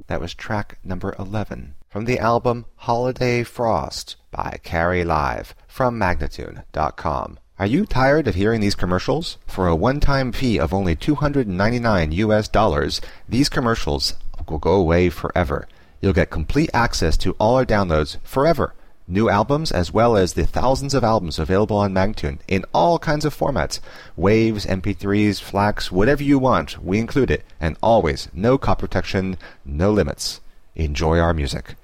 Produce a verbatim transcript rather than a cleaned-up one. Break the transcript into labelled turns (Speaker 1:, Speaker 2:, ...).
Speaker 1: That was track number eleven from the album Holiday Frost by Carrie Live from Magnatune dot com. Are you tired of hearing these commercials? For a one-time fee of only two hundred ninety-nine U S dollars, these commercials will go away forever. You'll get complete access to all our downloads forever. New albums as well as the thousands of albums available on Magnatune in all kinds of formats. Waves, M P threes, FLACs, whatever you want, we include it. And always, no copy protection, no limits. Enjoy our music.